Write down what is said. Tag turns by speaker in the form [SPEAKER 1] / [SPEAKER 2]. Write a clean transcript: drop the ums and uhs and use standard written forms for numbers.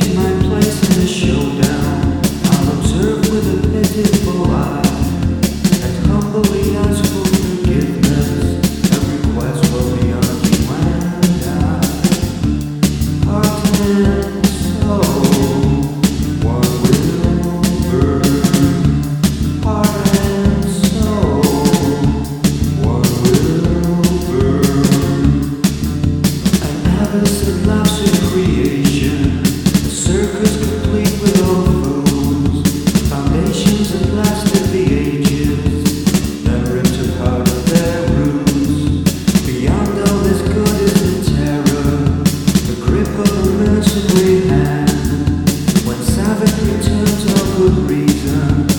[SPEAKER 1] my place in the showdown. I'll observe with a pitiful eye and humbly ask for forgiveness and request will be on you and I. Heart and soul, one will burn. Heart and soul, one will burn. An abyss that laughs in creation, a circus complete with all fools, foundations that lasted the ages, that ripped apart of their roots. Beyond all this good is the terror, the grip of a mercenary hand, when savage returns of good reason.